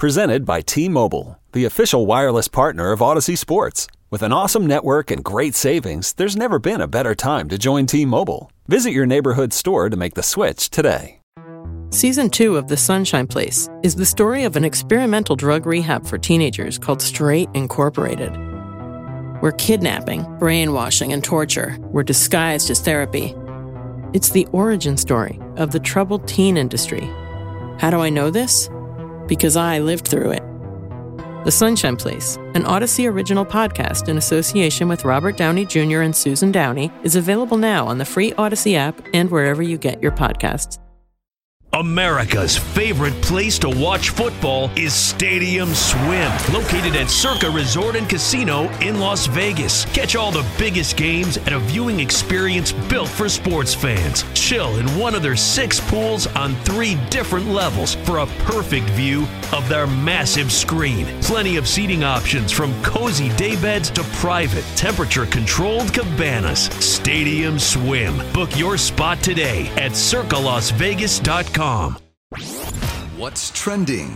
Presented by T-Mobile, the official wireless partner of Odyssey Sports. With an awesome network and great savings, there's never been a better time to join T-Mobile. Visit your neighborhood store to make the switch today. Season 2 of The Sunshine Place is the story of an experimental drug rehab for teenagers called Straight Incorporated, where kidnapping, brainwashing, and torture were disguised as therapy. It's the origin story of the troubled teen industry. How do I know this? Because I lived through it. The Sunshine Place, an Odyssey original podcast in association with Robert Downey Jr. and Susan Downey, is available now on the free Odyssey app and wherever you get your podcasts. America's favorite place to watch football is Stadium Swim, located at Circa Resort and Casino in Las Vegas. Catch all the biggest games at a viewing experience built for sports fans. Chill in one of their 6 pools on 3 different levels for a perfect view of their massive screen. Plenty of seating options from cozy daybeds to private, temperature-controlled cabanas. Stadium Swim. Book your spot today at circalasvegas.com. What's trending?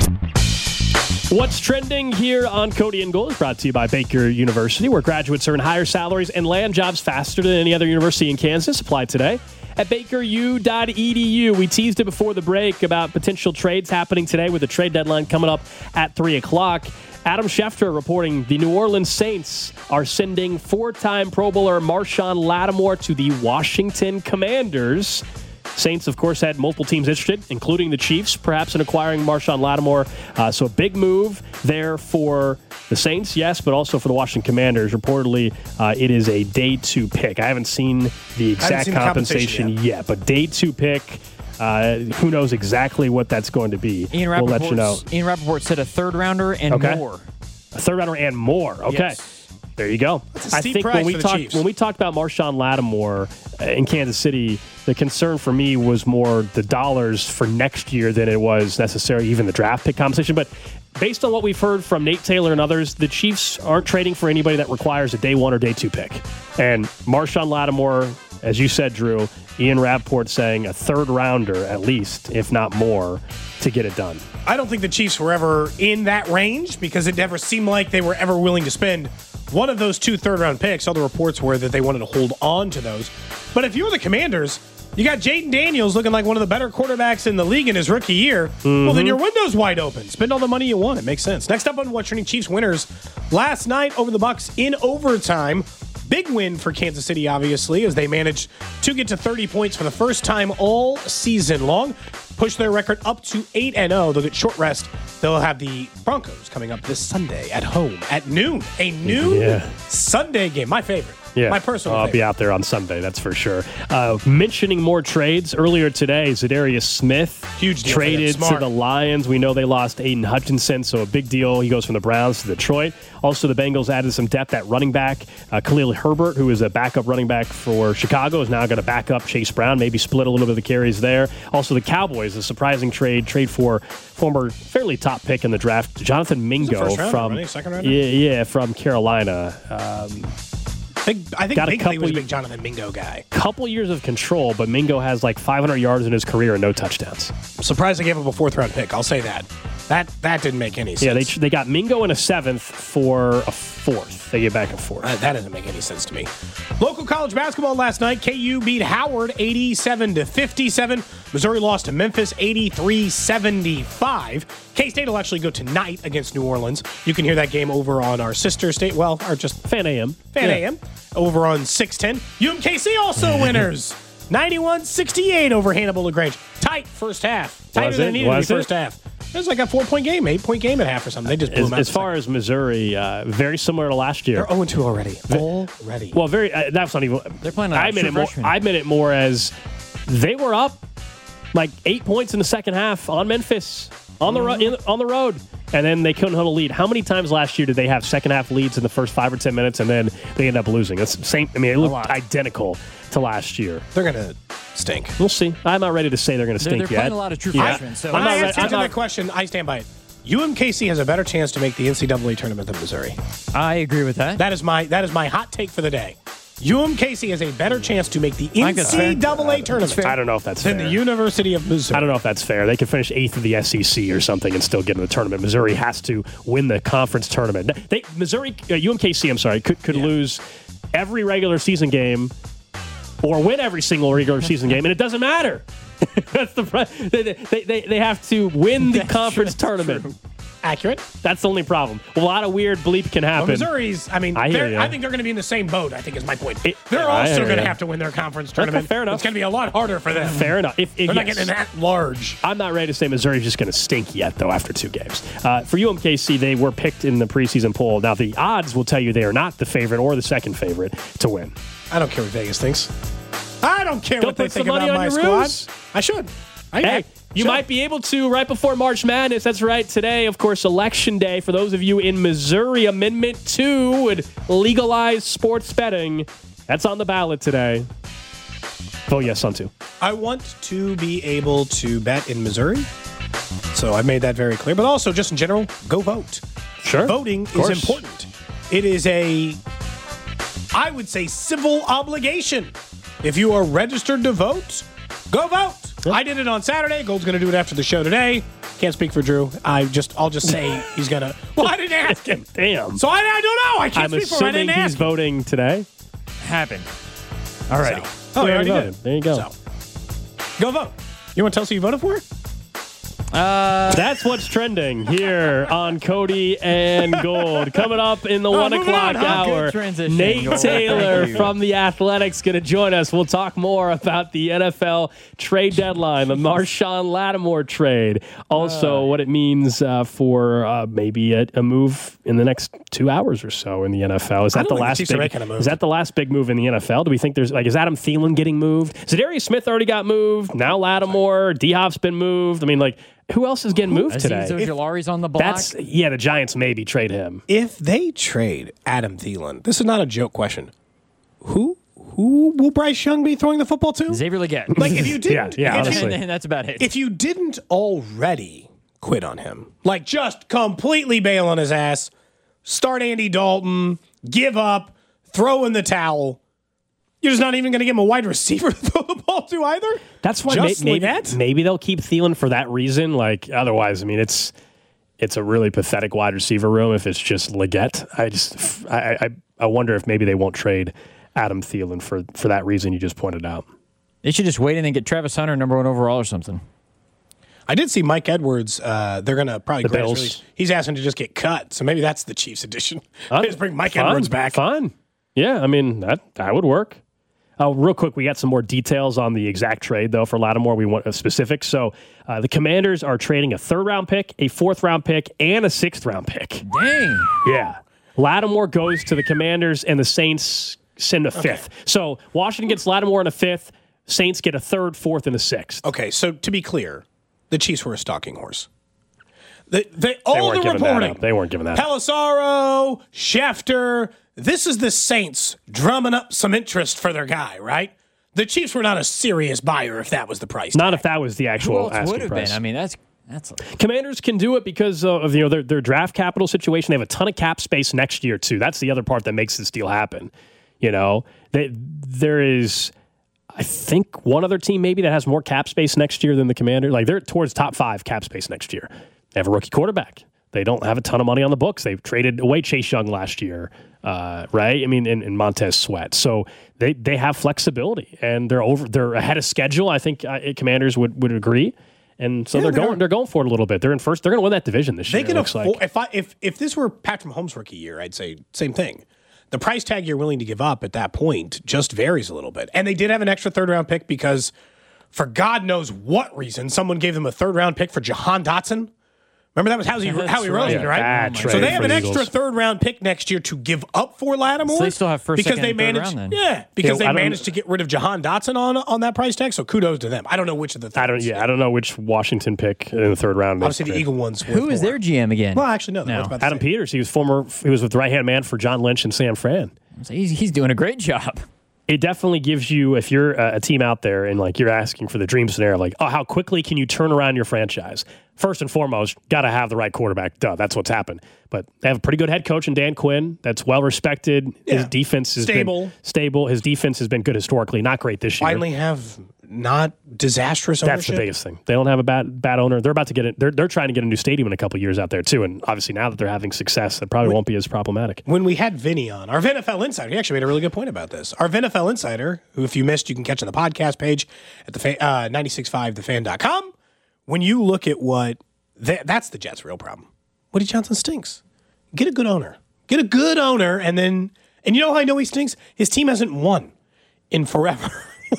What's trending here on Cody and Gold is brought to you by Baker University, where graduates earn higher salaries and land jobs faster than any other university in Kansas. Apply today at bakeru.edu. We teased it before the break about potential trades happening today with the trade deadline coming up at 3 o'clock. Adam Schefter reporting the New Orleans Saints are sending 4-time Pro Bowler Marshon Lattimore to the Washington Commanders. Saints, of course, had multiple teams interested, including the Chiefs, perhaps in acquiring Marshon Lattimore. So a big move there for the Saints, yes, but also for the Washington Commanders. Reportedly, it is a day 2 pick. I haven't seen the exact compensation yet, but day 2 pick. Who knows exactly what that's going to be? We'll let you know. Ian Rappaport said a 3rd rounder and more. A 3rd rounder and more. Okay. Yes. There you go. I think when we talked about Marshon Lattimore in Kansas City, the concern for me was more the dollars for next year than it was necessarily even the draft pick compensation. But based on what we've heard from Nate Taylor and others, the Chiefs aren't trading for anybody that requires a day 1 or day 2 pick. And Marshon Lattimore, as you said, Drew, Ian Rappaport saying a 3rd rounder at least, if not more, to get it done. I don't think the Chiefs were ever in that range because it never seemed like they were ever willing to spend one of those 2 third-round picks. All the reports were that they wanted to hold on to those. But if you're the Commanders, you got Jaden Daniels looking like one of the better quarterbacks in the league in his rookie year. Well, then your window's wide open. Spend all the money you want. It makes sense. Next up on What's Trending, Chiefs winners last night over the Bucs in overtime. Big win for Kansas City, obviously, as they managed to get to 30 points for the first time all season long. Push their record up to 8-0. They'll get short rest. They'll have the Broncos coming up this Sunday at home at noon. A noon Sunday game. My favorite. Yeah. My personal favorite. I'll be out there on Sunday, that's for sure. Mentioning more trades, earlier today, Zadarius Smith huge deal traded to the Lions. We know they lost Aiden Hutchinson, so a big deal. He goes from the Browns to Detroit. Also, the Bengals added some depth at running back. Khalil Herbert, who is a backup running back for Chicago, is now going to back up Chase Brown, maybe split a little bit of the carries there. Also, the Cowboys, a surprising trade for former fairly top pick in the draft, Jonathan Mingo from Carolina. I think Bingley was a big Jonathan Mingo guy. Couple years of control, but Mingo has like 500 yards in his career and no touchdowns. I'm surprised they gave him a 4th-round pick. I'll say that. That didn't make any sense. Yeah, they got Mingo in a 7th for a 4th. They get back a 4th. That doesn't make any sense to me. Local college basketball last night. KU beat Howard 87-57. Missouri lost to Memphis 83-75. K-State will actually go tonight against New Orleans. You can hear that game over on our sister state, or just Fan AM. AM, over on 610. UMKC also winners. 91-68 over Hannibal LaGrange. Tight first half. Tighter than it needed to be first half. It was like a 4-point game, 8-point game at half or something. They just blew them out. As far as Missouri, very similar to last year. They're 0-2 already. Already. Well, that's not even. They're playing I meant it more as they were up like 8 points in the second half on Memphis on the road. And then they couldn't hold a lead. How many times last year did they have second half leads in the first 5 or 10 minutes and then they end up losing? That's the same. I mean, it looked identical to last year. They're going to stink. We'll see. I'm not ready to say they're going to stink yet. They're playing a lot of true freshmen. So I answered that question. I stand by it. UMKC has a better chance to make the NCAA tournament than Missouri. I agree with that. That is my hot take for the day. UMKC has a better chance to make the NCAA tournament I don't know if that's fair. than the University of Missouri. I don't know if that's fair. They could finish 8th of the SEC or something and still get in the tournament. Missouri has to win the conference tournament. UMKC, I'm sorry, could lose every regular season game or win every single regular season game, and it doesn't matter. That's they have to win the conference tournament. Accurate. That's the only problem. A lot of weird bleep can happen. Well, Missouri's, I think they're going to be in the same boat, I think is my point. They're also going to have to win their conference tournament. Okay, fair enough. It's going to be a lot harder for them. Fair enough. They're not getting that large. I'm not ready to say Missouri's just going to stink yet, though, after 2 games. For UMKC, they were picked in the preseason poll. Now, the odds will tell you they are not the favorite or the second favorite to win. I don't care what Vegas thinks. I don't care Go what they put some think money about on my your squad. Roos. I should. You might be able to right before March Madness. That's right. Today, of course, Election Day. For those of you in Missouri, Amendment 2 would legalize sports betting. That's on the ballot today. Vote yes on 2. I want to be able to bet in Missouri, so I've made that very clear. But also, just in general, go vote. Sure. Voting is important. It is I would say, civil obligation. If you are registered to vote, go vote. I did it on Saturday. Gold's going to do it after the show today. Can't speak for Drew. I'll just say he's going to. Well, I didn't ask him. Damn. So I don't know. I can't speak for him. I didn't ask him. He's voting today. Happened. Alrighty. So, you already voted. did. There you go. So, go vote. You want to tell us who you voted for? That's what's trending here on Cody and Gold. Coming up in the 1 o'clock hour, Nate Taylor from The Athletic's going to join us. We'll talk more about the NFL trade deadline, the Marshawn Lattimore trade. Also, what it means for maybe a move in the next 2 hours or so in the NFL. Is that the last big move in the NFL? Do we think is Adam Thielen getting moved? Zadarius Smith already got moved. Now Lattimore, D-Hop's been moved. I mean, who else is getting moved today? Ojulari's on the block. The Giants maybe trade him. If they trade Adam Thielen, this is not a joke question. Who will Bryce Young be throwing the football to? Xavier Legette. Like if you didn't, honestly. And that's about it. If you didn't already quit on him, like just completely bail on his ass, start Andy Dalton, give up, throw in the towel. You're just not even going to give him a wide receiver to throw the ball to either? That's why maybe they'll keep Thielen for that reason. Like otherwise, I mean, it's a really pathetic wide receiver room if it's just Legette. I wonder if maybe they won't trade Adam Thielen for that reason you just pointed out. They should just wait and then get Travis Hunter number 1 overall or something. I did see Mike Edwards. They're going to probably the Bills. He's asking to just get cut, so maybe that's the Chiefs edition. Just bring Mike Edwards back. Fine. Yeah, I mean that would work. Real quick, we got some more details on the exact trade, though, for Lattimore. We want specifics. So the Commanders are trading a 3rd-round pick, a 4th-round pick, and a 6th-round pick. Dang. Yeah. Lattimore goes to the Commanders, and the Saints send a 5th. Okay. So Washington gets Lattimore in a 5th. Saints get a 3rd, 4th, and a 6th. Okay, so to be clear, the Chiefs were a stalking horse. They weren't giving that up. Pelissero, Schefter. This is the Saints drumming up some interest for their guy, right? The Chiefs were not a serious buyer if that was the price. Not if that was the actual asking would have price. been. I mean, that's Commanders can do it because of their draft capital situation. They have a ton of cap space next year too. That's the other part that makes this deal happen. There is, I think, one other team maybe that has more cap space next year than the Commanders. Like they're towards top 5 cap space next year. They have a rookie quarterback. They don't have a ton of money on the books. They've traded away Chase Young last year, right? I mean, and Montez Sweat. So they have flexibility, and they're ahead of schedule. I think Commanders would agree, and so they're going for it a little bit. They're in first. They're going to win that division this year. They can afford. If this were Patrick Mahomes' rookie year, I'd say same thing. The price tag you're willing to give up at that point just varies a little bit. And they did have an extra 3rd-round pick because, for God knows what reason, someone gave them a 3rd-round pick for Jahan Dotson. Remember that was Howie Roseman, right? So they have an extra 3rd-round pick next year to give up for Lattimore. So they still have first, second, and third round then. Yeah, because they managed to get rid of Jahan Dotson on that price tag. So kudos to them. I don't know which of the three. I don't know which Washington pick in the 3rd round. Obviously, the Eagle one's worth Who is more. their GM again? Well, actually, no. Adam Peters. He was with the right-hand man for John Lynch and Sam Fran. So he's doing a great job. It definitely gives you, if you're a team out there and like you're asking for the dream scenario, like, oh, how quickly can you turn around your franchise? first and foremost, got to have the right quarterback. Duh, that's what's happened. But they have a pretty good head coach in Dan Quinn that's well-respected. His defense has been stable. His defense has been good historically. Not great this year. Finally have not disastrous ownership. That's the biggest thing. They don't have a bad owner. They're about to get it. They're trying to get a new stadium in a couple years out there, too. And obviously now that they're having success, that probably won't be as problematic. When we had Vinny on, our VinFL Insider, he actually made a really good point about this. Our VinFL Insider, who if you missed, you can catch on the podcast page at the 965thefan.com. When you look at what that's the Jets' real problem. Woody Johnson stinks. Get a good owner. Get a good owner, and you know how I know he stinks? His team hasn't won in forever.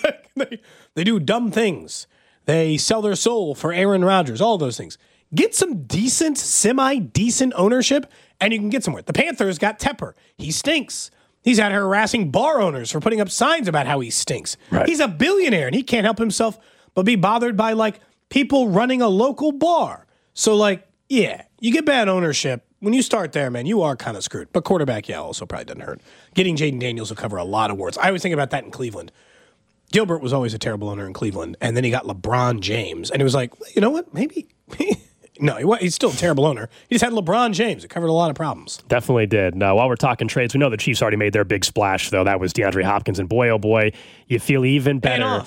They do dumb things. They sell their soul for Aaron Rodgers, all those things. Get some decent, semi-decent ownership, and you can get somewhere. The Panthers got Tepper. He stinks. He's out here harassing bar owners for putting up signs about how he stinks. Right. He's a billionaire, and he can't help himself but be bothered by, people running a local bar. So, you get bad ownership. When you start there, man, you are kind of screwed. But quarterback, also probably doesn't hurt. Getting Jaden Daniels will cover a lot of warts. I always think about that in Cleveland. Gilbert was always a terrible owner in Cleveland, and then he got LeBron James. And it was like, you know what, maybe... No, he's still a terrible owner. He just had LeBron James. It covered a lot of problems. Definitely did. Now, while we're talking trades, we know the Chiefs already made their big splash, though. That was DeAndre Hopkins, and boy, oh boy, you feel even better.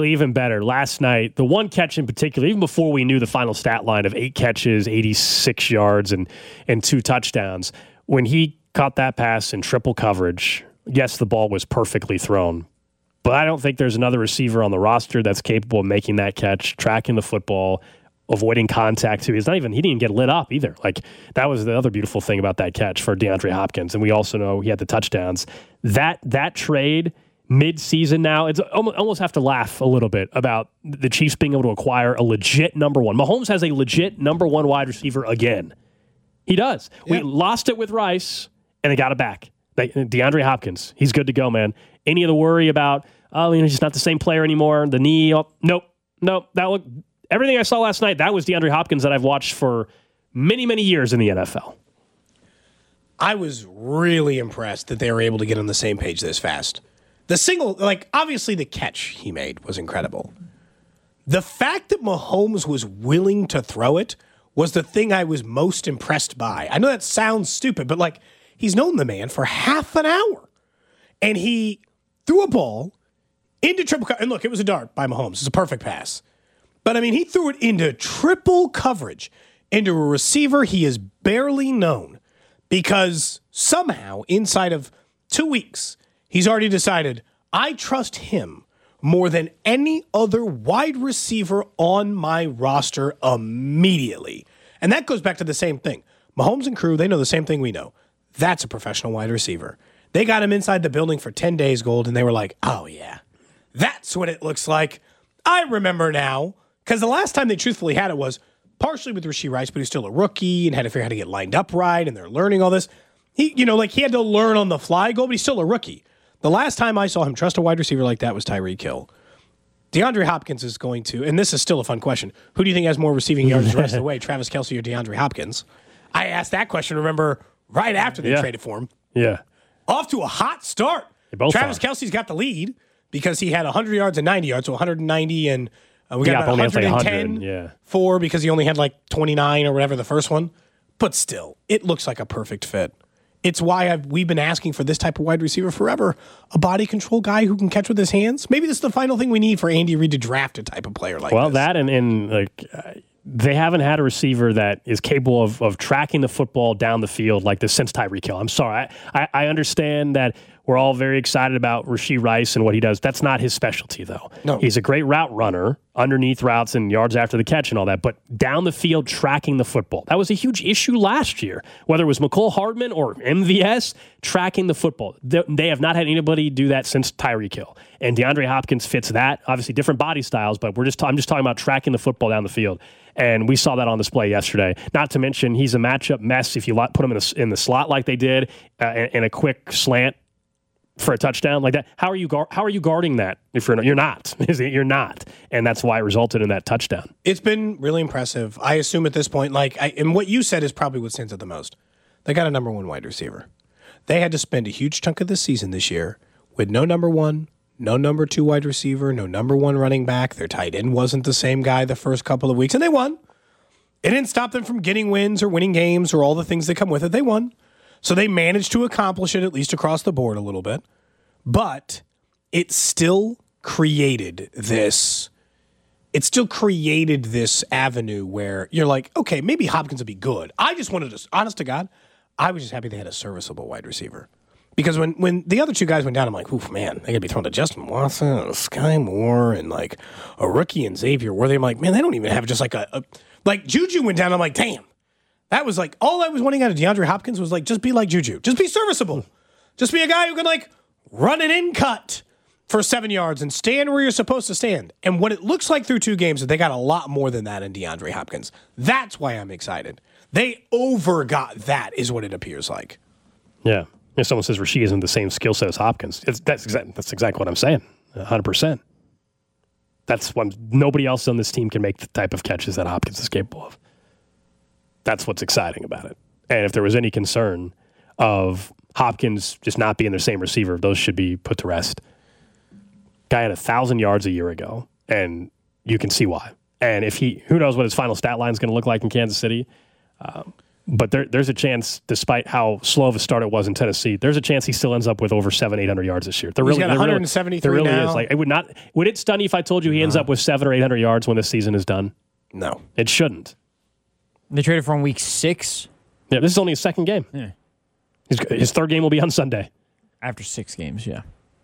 Last night, the one catch in particular, even before we knew the final stat line of 8 catches, 86 yards, and 2 touchdowns, when he caught that pass in triple coverage, yes, the ball was perfectly thrown, but I don't think there's another receiver on the roster that's capable of making that catch, tracking the football, avoiding contact too. He didn't even get lit up either. That was the other beautiful thing about that catch for DeAndre Hopkins. And we also know he had the touchdowns. That trade mid-season now, it's almost have to laugh a little bit about the Chiefs being able to acquire a legit number one. Mahomes has a legit number one wide receiver again. He does. Yeah. We lost it with Rice, and they got it back. DeAndre Hopkins, he's good to go, man. Any of the worry about, he's not the same player anymore, the knee, nope. Everything I saw last night, that was DeAndre Hopkins that I've watched for many, many years in the NFL. I was really impressed that they were able to get on the same page this fast. The single, obviously the catch he made was incredible. The fact that Mahomes was willing to throw it was the thing I was most impressed by. I know that sounds stupid, but he's known the man for half an hour. And he threw a ball into triple coverage. And look, it was a dart by Mahomes. It's a perfect pass. But, he threw it into triple coverage, into a receiver he is barely known, because somehow, inside of 2 weeks, he's already decided, I trust him more than any other wide receiver on my roster immediately. And that goes back to the same thing. Mahomes and crew, they know the same thing we know. That's a professional wide receiver. They got him inside the building for 10 days, Gold, and they were like, oh, yeah, that's what it looks like. I remember now. Because the last time they truthfully had it was partially with Rashee Rice, but he's still a rookie and had to figure out how to get lined up right, and they're learning all this. He had to learn on the fly, but he's still a rookie. The last time I saw him trust a wide receiver like that was Tyreek Hill. DeAndre Hopkins is going to, and this is still a fun question, who do you think has more receiving yards the rest of the way, Travis Kelce or DeAndre Hopkins? I asked that question, remember, right after they traded for him. Yeah. Off to a hot start. Travis Kelce's got the lead because he had 100 yards and 90 yards, so 190 and... we got about 110 for because he only had 29 or whatever the first one. But still, it looks like a perfect fit. It's why we've been asking for this type of wide receiver forever. A body control guy who can catch with his hands. Maybe this is the final thing we need for Andy Reid to draft a type of player like this. Well, that and they haven't had a receiver that is capable of tracking the football down the field like this since Tyreek Hill. I'm sorry. I understand that we're all very excited about Rashee Rice and what he does. That's not his specialty, though. No. He's a great route runner, underneath routes and yards after the catch and all that, but down the field tracking the football. That was a huge issue last year, whether it was McCole Hardman or MVS, tracking the football. They have not had anybody do that since Tyreek Hill. And DeAndre Hopkins fits that. Obviously, different body styles, but I'm just talking about tracking the football down the field. And we saw that on display yesterday. Not to mention, he's a matchup mess if you put him in the slot like they did, in a quick slant for a touchdown like that. How are you guarding that if you're not? You're not. And that's why it resulted in that touchdown. It's been really impressive. I assume at this point, and what you said is probably what stands out the most. They got a number one wide receiver. They had to spend a huge chunk of the season this year with no number one, no number two wide receiver, no number one running back. Their tight end wasn't the same guy the first couple of weeks, and they won. It didn't stop them from getting wins or winning games or all the things that come with it. They won. So they managed to accomplish it, at least across the board a little bit. But it still created this avenue where you're like, okay, maybe Hopkins would be good. I just wanted to, honest to God, I was just happy they had a serviceable wide receiver. Because when the other two guys went down, I'm like, oof, man, they got to be thrown to Justin Watson and Sky Moore and like a rookie and Xavier Worthy. I'm like, man, they don't even have just like like Juju went down. I'm like, damn. That was like, all I was wanting out of DeAndre Hopkins was like, just be like Juju. Just be serviceable. Just be a guy who can like run an in cut for 7 yards and stand where you're supposed to stand. And what it looks like through 2 games is they got a lot more than that in DeAndre Hopkins. That's why I'm excited. They overgot that is what it appears like. Yeah. If someone says Rasheed isn't the same skill set as Hopkins, that's exactly what I'm saying. 100%. That's when nobody else on this team can make the type of catches that Hopkins is capable of. That's what's exciting about it. And if there was any concern of Hopkins just not being the same receiver, those should be put to rest. Guy had 1,000 yards a year ago, and you can see why. And if who knows what his final stat line is going to look like in Kansas City. But there's a chance, despite how slow of a start it was in Tennessee, there's a chance he still ends up with over 700-800 yards this year. He's got 173 there really now. Is. Like, would it stun you if I told you he ends up with 700 or 800 yards when this season is done? No. It shouldn't. They traded for him week 6. Yeah, this is only his second game. Yeah. His third game will be on Sunday. After 6 games, yeah.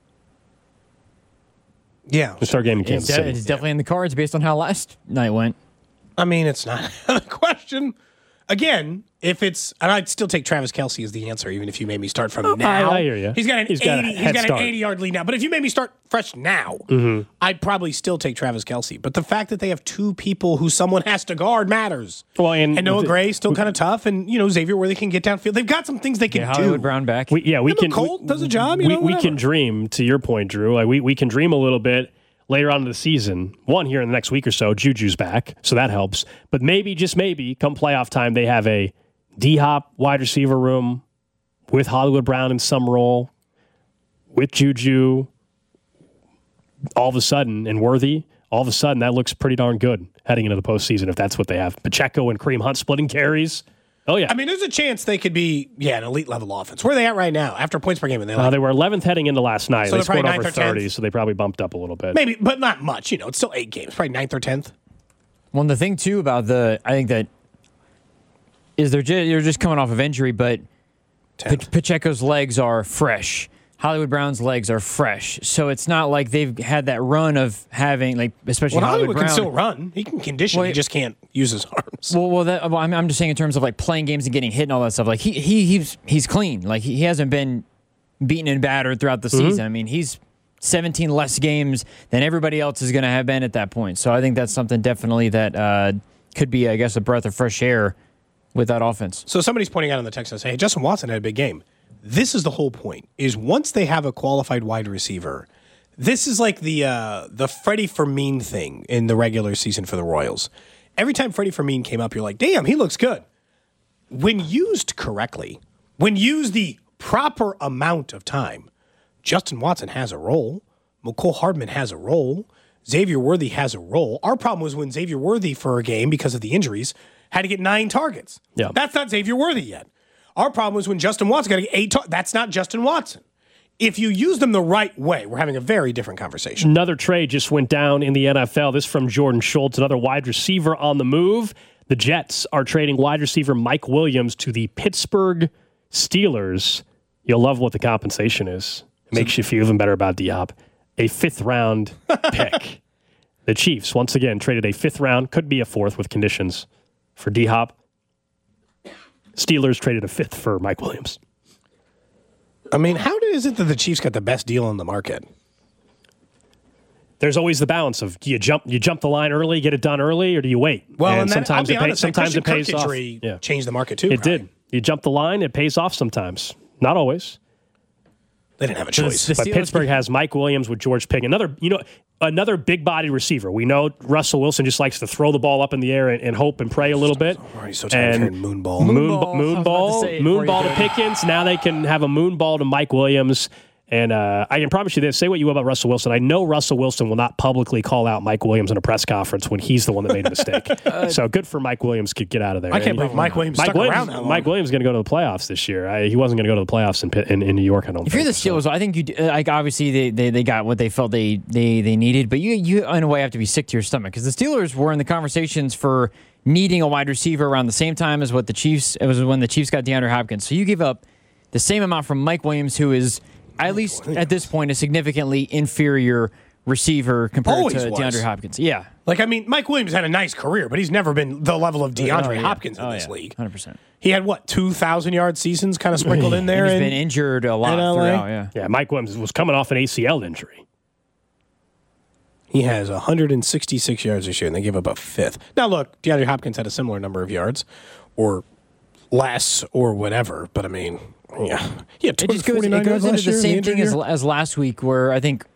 Yeah. His third game in Kansas City. It's definitely in the cards based on how last night went. I mean, it's not a question. Again, if it's, and I'd still take Travis Kelce as the answer, even if you made me start from now. I hear you. He's got an 80-yard lead now. But if you made me start fresh now, I'd probably still take Travis Kelce. But the fact that they have 2 people who someone has to guard matters. Well, and Noah Gray still kind of tough, and Xavier Worthy can get downfield. They've got some things they can do. Hollywood Brown back. We can. Colt does a job. We can dream. To your point, Drew, like we can dream a little bit. Later on in the season, here in the next week or so, Juju's back, so that helps. But maybe, just maybe, come playoff time, they have a D-Hop wide receiver room with Hollywood Brown in some role, with Juju, all of a sudden, and Worthy, all of a sudden, that looks pretty darn good heading into the postseason if that's what they have. Pacheco and Kareem Hunt splitting carries. Oh, yeah. I mean, there's a chance they could be, an elite-level offense. Where are they at right now after points per game? They were 11th heading into last night. So they scored over 30, so they probably bumped up a little bit. Maybe, but not much. It's still 8 games, probably 9th or 10th. Well, the thing, too, about I think that is you're just coming off of injury, but Pacheco's legs are fresh. Hollywood Brown's legs are fresh. So it's not like they've had that run of having, like, especially Hollywood Brown. Can still run. He can condition. He just can't use his arms. I'm just saying in terms of, like, playing games and getting hit and all that stuff. Like, he's clean. Like, he hasn't been beaten and battered throughout the season. I mean, he's 17 less games than everybody else is going to have been at that point. So I think that's something definitely that could be, I guess, a breath of fresh air with that offense. So somebody's pointing out in the text and say, hey, Justin Watson had a big game. This is the whole point, is once they have a qualified wide receiver, this is like the Freddie Fermin thing in the regular season for the Royals. Every time Freddie Fermin came up, you're like, damn, he looks good. When used correctly, when used the proper amount of time, Justin Watson has a role. McCole Hardman has a role. Xavier Worthy has a role. Our problem was when Xavier Worthy, for a game because of the injuries, had to get 9 targets. Yeah. That's not Xavier Worthy yet. Our problem was when Justin Watson got to get 8 targets. That's not Justin Watson. If you use them the right way, we're having a very different conversation. Another trade just went down in the NFL. This from Jordan Schultz, another wide receiver on the move. The Jets are trading wide receiver Mike Williams to the Pittsburgh Steelers. You'll love what the compensation is. It makes you feel even better about D-Hop. A 5th-round pick. The Chiefs, once again, traded a 5th round, could be a 4th with conditions, for D-Hop. Steelers traded a 5th for Mike Williams. I mean, how is it that the Chiefs got the best deal on the market? There's always the balance of do you jump the line early, get it done early, or do you wait? Well, and sometimes it pays off. Yeah. Changed the market too. It did. You jump the line, it pays off sometimes. Not always. They didn't have a choice. But Pittsburgh has Mike Williams with George Pickens. Another big-bodied receiver. We know Russell Wilson just likes to throw the ball up in the air and hope and pray a little bit. He's so tired of hearing moonball. Moonball to Pickens. Now they can have a moonball to Mike Williams. And I can promise you this, say what you will about Russell Wilson. I know Russell Wilson will not publicly call out Mike Williams in a press conference when he's the one that made a mistake. So good for Mike Williams to get out of there. I can't believe Mike Williams stuck around that long. Mike Williams is going to go to the playoffs this year. He wasn't going to go to the playoffs in New York, I don't think. If you're the Steelers, I think you like obviously they got what they felt they needed, but you in a way have to be sick to your stomach because the Steelers were in the conversations for needing a wide receiver around the same time as what the Chiefs. It was when the Chiefs got DeAndre Hopkins. So you give up the same amount from Mike Williams, who is at least at this point a significantly inferior receiver compared to DeAndre Hopkins. Yeah. Like, I mean, Mike Williams had a nice career, but he's never been the level of DeAndre Hopkins in this league. 100%. He had, 2,000-yard seasons kind of sprinkled in there? He's been injured a lot throughout, Yeah, Mike Williams was coming off an ACL injury. He has 166 yards this year, and they gave up a fifth. Now, look, DeAndre Hopkins had a similar number of yards, or less, or whatever, but I mean, yeah. He had 249 yards last year. It goes into the same thing as last week, where I think,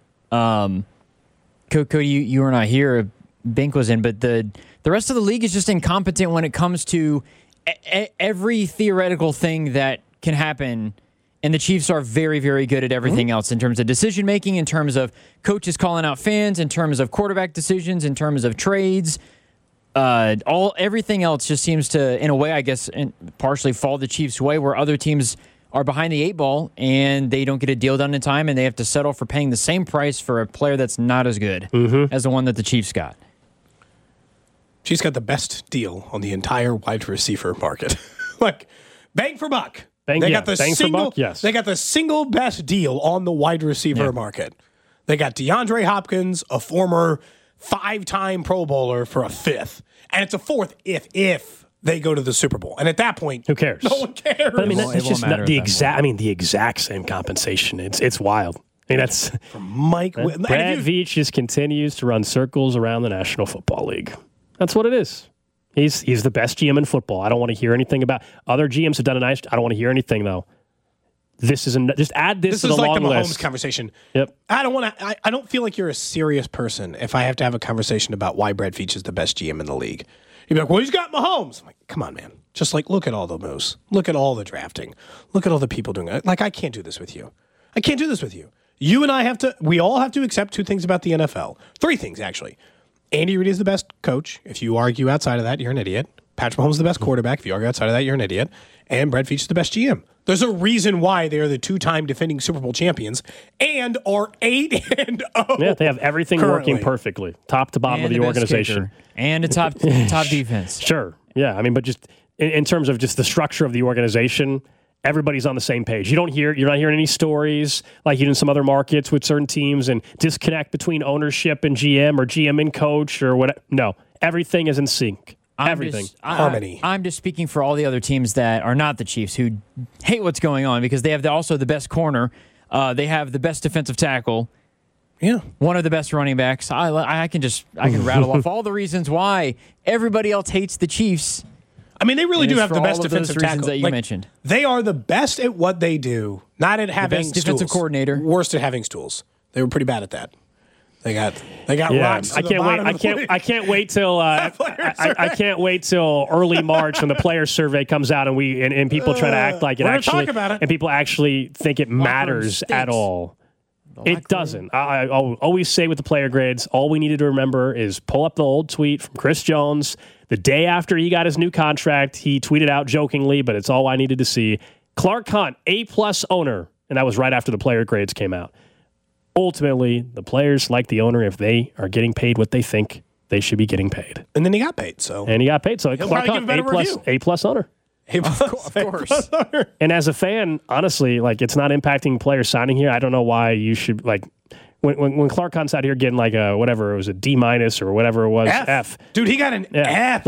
Cody, you were not here, Bink was in, but the rest of the league is just incompetent when it comes to every theoretical thing that can happen. And the Chiefs are very, very good at everything else in terms of decision-making, in terms of coaches calling out fans, in terms of quarterback decisions, in terms of trades. Everything else just seems to, in a way, I guess, partially fall the Chiefs' way, where other teams are behind the eight ball and they don't get a deal done in time and they have to settle for paying the same price for a player that's not as good as the one that the Chiefs got. Chiefs got the best deal on the entire wide receiver market. Bang for buck. They got the single best deal on the wide receiver market. They got DeAndre Hopkins, a former 5-time Pro Bowler, for a fifth. And it's a fourth if they go to the Super Bowl. And at that point, who cares? No one cares. But I mean, it's just not the exact. I mean, the exact same compensation. It's wild. I mean, that's for Mike. Brad Veach just continues to run circles around the National Football League. That's what it is. He's the best GM in football. I don't want to hear anything about other GMs have done a nice. I don't want to hear anything though. This isn't. Just add this to the long list. This is like the Mahomes conversation. Yep. I don't want to. I don't feel like you're a serious person if I have to have a conversation about why Brad Veach is the best GM in the league. You'd be like, well, he's got Mahomes. I'm like, come on, man. Just look at all the moves. Look at all the drafting. Look at all the people doing it. I can't do this with you. I can't do this with you. You and I we all have to accept two things about the NFL. Three things, actually. Andy Reid is the best coach. If you argue outside of that, you're an idiot. Patrick Mahomes is the best quarterback. If you argue outside of that, you're an idiot. And Brad Veach is the best GM. There's a reason why they are the 2-time defending Super Bowl champions and are 8-0. Yeah, they have everything working perfectly, top to bottom of the organization, and a top defense. Sure, yeah. I mean, but just in terms of just the structure of the organization, everybody's on the same page. You're not hearing any stories like you do in some other markets with certain teams and disconnect between ownership and GM or GM and coach or what. No, everything is in sync. Harmony. I'm just speaking for all the other teams that are not the Chiefs who hate what's going on because they have also the best corner. They have the best defensive tackle. Yeah. One of the best running backs. I can rattle off all the reasons why everybody else hates the Chiefs. I mean, they really do have the best defensive tackle that you mentioned. They are the best at what they do, not at having the best defensive coordinator. Worst at having stools. They were pretty bad at that. They got rocks. I can't wait till I can't wait till early March when the player survey comes out and people try to act like and people actually think it matters at all. It doesn't. I'll always say with the player grades, all we needed to remember is pull up the old tweet from Chris Jones. The day after he got his new contract, he tweeted out jokingly, but it's all I needed to see. Clark Hunt, A+ owner, and that was right after the player grades came out. Ultimately, the players like the owner if they are getting paid what they think they should be getting paid. And then he got paid. So Clark Hunt, A+ owner. Of course. And as a fan, honestly, it's not impacting player signing here. I don't know why you should when Clark Hunt's out here getting whatever it was, a D- or whatever it was, F. Dude, he got an F.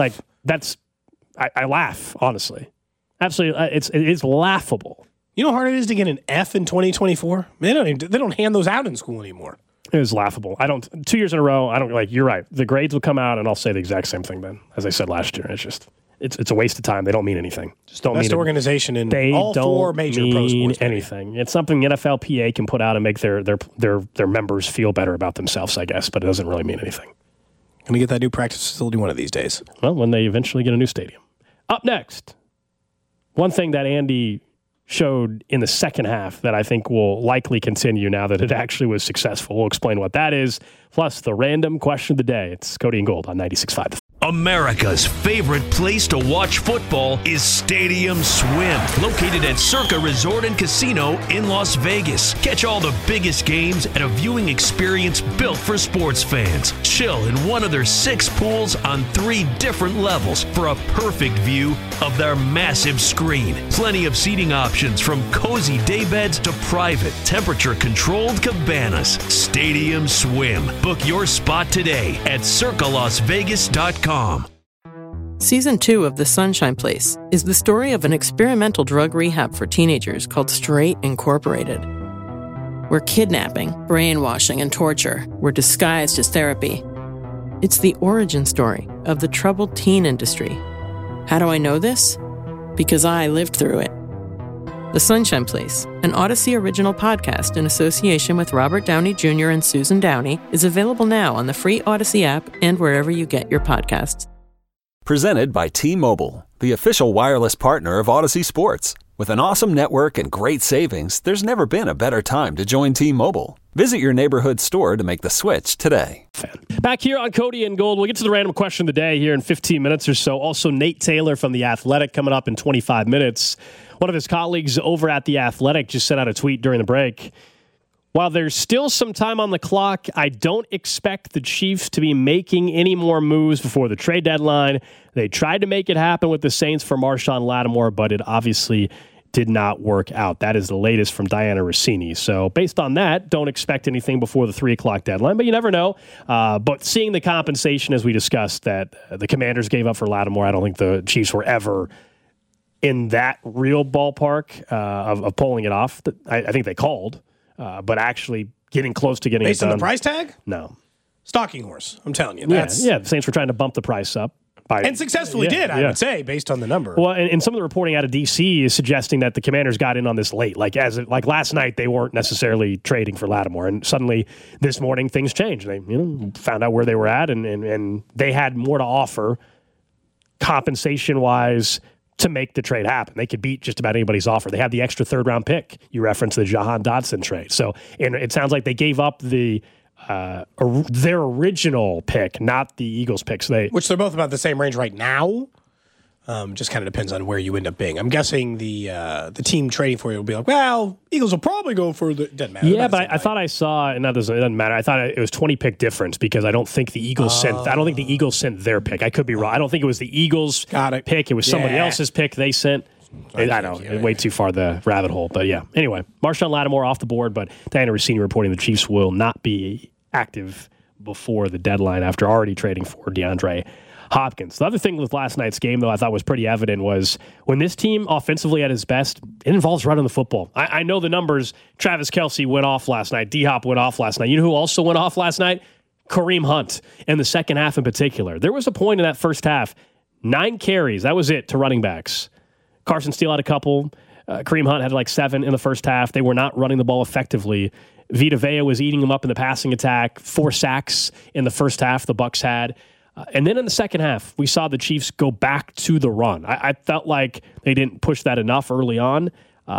I laugh, honestly. Absolutely, it's laughable. You know how hard it is to get an F in 2024? They don't hand those out in school anymore. It was laughable. 2 years in a row. You're right. The grades will come out, and I'll say the exact same thing then, as I said last year. It's just. It's a waste of time. They don't mean anything. Just don't Best organization in all four major pro sports. Anything. It's something the NFLPA can put out and make their members feel better about themselves, I guess, but it doesn't really mean anything. Going to get that new practice facility one of these days. Well, when they eventually get a new stadium. Up next, one thing that Andy showed in the second half that I think will likely continue now that it actually was successful. We'll explain what that is, plus the random question of the day. It's Cody and Gold on 96.5. America's favorite place to watch football is Stadium Swim, located at Circa Resort and Casino in Las Vegas. Catch all the biggest games at a viewing experience built for sports fans. Chill in one of their 6 pools on 3 different levels for a perfect view of their massive screen. Plenty of seating options from cozy daybeds to private, temperature-controlled cabanas. Stadium Swim. Book your spot today at circalasvegas.com. Season 2 of The Sunshine Place is the story of an experimental drug rehab for teenagers called Straight Incorporated, where kidnapping, brainwashing, and torture were disguised as therapy. It's the origin story of the troubled teen industry. How do I know this? Because I lived through it. The Sunshine Place, an Odyssey original podcast in association with Robert Downey Jr. and Susan Downey, is available now on the free Odyssey app and wherever you get your podcasts. Presented by T-Mobile, the official wireless partner of Odyssey Sports. With an awesome network and great savings, there's never been a better time to join T-Mobile. Visit your neighborhood store to make the switch today. Back here on Cody and Gold, we'll get to the random question of the day here in 15 minutes or so. Also, Nate Taylor from The Athletic coming up in 25 minutes. One of his colleagues over at The Athletic just sent out a tweet during the break. While there's still some time on the clock, I don't expect the Chiefs to be making any more moves before the trade deadline. They tried to make it happen with the Saints for Marshawn Lattimore, but it obviously did not work out. That is the latest from Diana Rossini. So based on that, don't expect anything before the 3 o'clock deadline, but you never know. But seeing the compensation, as we discussed, that the Commanders gave up for Lattimore, I don't think the Chiefs were ever in that real ballpark of pulling it off. I think they called, but actually getting close to getting based it done. on the price tag? No. Stalking horse, I'm telling you. Yeah, the Saints were trying to bump the price up. And successfully I would say, based on the number. Well, and some of the reporting out of D.C. is suggesting that the Commanders got in on this late. Like last night, they weren't necessarily trading for Lattimore, and suddenly this morning things changed. They found out where they were at, and they had more to offer compensation-wise to make the trade happen. They could beat just about anybody's offer. They had the extra 3rd-round pick. You referenced the Jahan Dotson trade. So and it sounds like they gave up their original pick, not the Eagles pick. So which they're both about the same range right now. Just kind of depends on where you end up being. I'm guessing the team trading for you will be like, well, Eagles will probably go for the. Doesn't matter. Yeah, but I thought I saw, and it doesn't matter. I thought it was 20 pick difference because I don't think the Eagles sent. I don't think the Eagles sent their pick. I could be wrong. I don't think it was the Eagles pick. It was somebody else's pick they sent. I know, way too far the rabbit hole. But yeah. Anyway, Marshawn Lattimore off the board, but Diana Rossini reporting the Chiefs will not be active before the deadline after already trading for DeAndre Hopkins. The other thing with last night's game, though, I thought was pretty evident was when this team offensively at its best, it involves running the football. I know the numbers. Travis Kelce went off last night. D-Hop went off last night. You know who also went off last night? Kareem Hunt in the second half in particular. There was a point in that first half, 9 carries. That was it to running backs. Carson Steele had a couple. Kareem Hunt had like 7 in the first half. They were not running the ball effectively. Vita Vea was eating them up in the passing attack. 4 sacks in the first half the Bucs had. And then in the second half, we saw the Chiefs go back to the run. I felt like they didn't push that enough early on.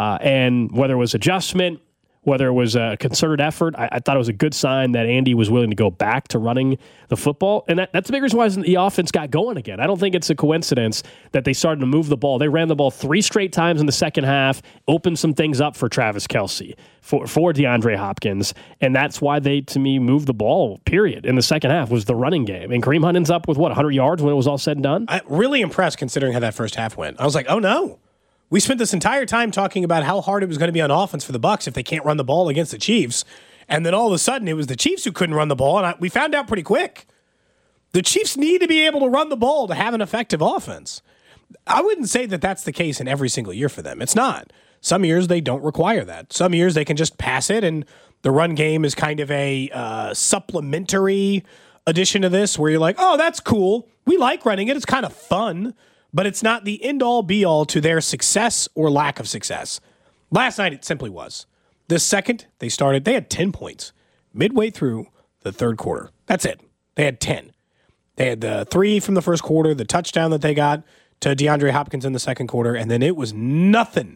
And whether it was adjustment, whether it was a concerted effort, I thought it was a good sign that Andy was willing to go back to running the football. And that's the big reason why the offense got going again. I don't think it's a coincidence that they started to move the ball. They ran the ball 3 straight times in the second half, opened some things up for Travis Kelce, for DeAndre Hopkins. And that's why they, to me, moved the ball, period, in the second half was the running game. And Kareem Hunt ends up with, 100 yards when it was all said and done? I'm really impressed considering how that first half went. I was like, oh, no. We spent this entire time talking about how hard it was going to be on offense for the Bucs if they can't run the ball against the Chiefs. And then all of a sudden, it was the Chiefs who couldn't run the ball. And we found out pretty quick. The Chiefs need to be able to run the ball to have an effective offense. I wouldn't say that that's the case in every single year for them. It's not. Some years they don't require that. Some years they can just pass it, and the run game is kind of a supplementary addition to this where you're like, oh, that's cool. We like running it. It's kind of fun. But it's not the end-all, be-all to their success or lack of success. Last night, it simply was. The second they started, they had 10 points midway through the third quarter. That's it. They had 10. They had the 3 from the first quarter, the touchdown that they got to DeAndre Hopkins in the second quarter, and then it was nothing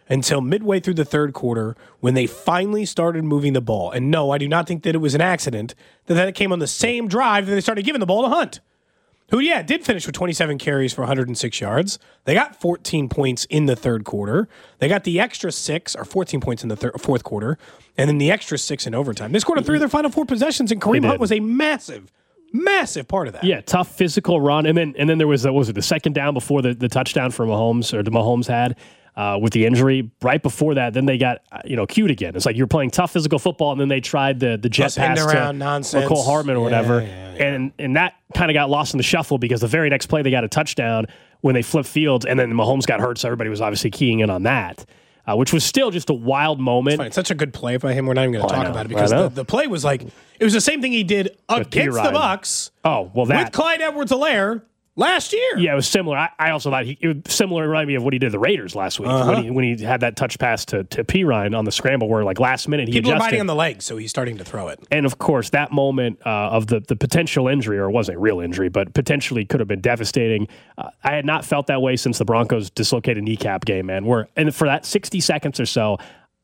until midway through the third quarter when they finally started moving the ball. And no, I do not think that it was an accident that it came on the same drive that they started giving the ball to Hunt, who, did finish with 27 carries for 106 yards. They got 14 points in the third quarter. They got the extra 6, or 14 points in the fourth quarter, and then the extra 6 in overtime. They scored 3 of their final 4 possessions, and Kareem Hunt was a massive part of that. Yeah, tough physical run. And then there was, the second down before the touchdown for Mahomes, or the Mahomes had with the injury. Right before that, then they got, cued again. It's like you're playing tough physical football, and then they tried the jet pass to Cole Hartman or whatever. And that kind of got lost in the shuffle because the very next play they got a touchdown when they flipped fields, and then Mahomes got hurt, so everybody was obviously keying in on that. Which was still just a wild moment. It's such a good play by him. We're not even going to talk about it because the play was like, it was the same thing he did against the Bucs. Oh, well, that. With Clyde Edwards-Helaire last year. Yeah, it was similar. I also thought it was similar, reminded me of what he did to the Raiders last week when he had that touch pass to Pirine on the scramble where, last minute, he People adjusted. are biting on the leg, so he's starting to throw it. And, of course, that moment of the potential injury, or it wasn't a real injury, but potentially could have been devastating. I had not felt that way since the Broncos dislocated kneecap game, man. And for that 60 seconds or so,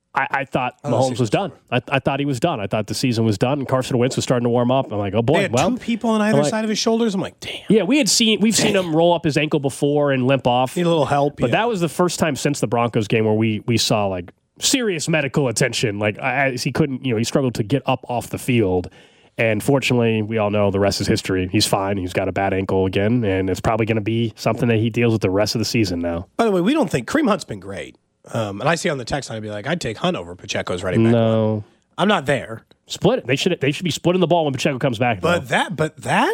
I thought Mahomes was done. I thought he was done. I thought the season was done, and Carson Wentz was starting to warm up. I'm like, oh boy, they had 2 people on either side of his shoulders. I'm like, damn. Yeah, we've seen him roll up his ankle before and limp off. Need a little help. But that was the first time since the Broncos game where we saw serious medical attention. He couldn't, he struggled to get up off the field. And fortunately, we all know the rest is history. He's fine. He's got a bad ankle again, and it's probably going to be something that he deals with the rest of the season now. By the way, we don't think Kareem Hunt's been great. And I see on the text line, I'd be like, I'd take Hunt over Pacheco's running back. No. I'm not there. Split it. They should be splitting the ball when Pacheco comes back. But that,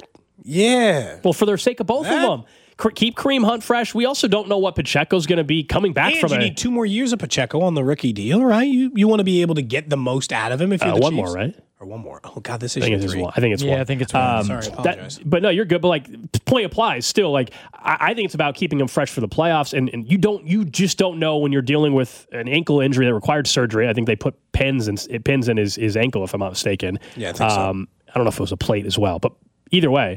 yeah. Well, for their sake of both of them. Keep Kareem Hunt fresh. We also don't know what Pacheco's going to be coming back from. You need 2 more years of Pacheco on the rookie deal, right? You want to be able to get the most out of him if you're the one Chiefs. more, right? Or one more. Oh, God, this is year 3. I think it's one. Yeah, I think it's one. Sorry, I apologize. But no, you're good. But point applies still. I think it's about keeping him fresh for the playoffs. And you just don't know when you're dealing with an ankle injury that required surgery. I think they put pins in his ankle, if I'm not mistaken. Yeah, I think so. I don't know if it was a plate as well. But either way,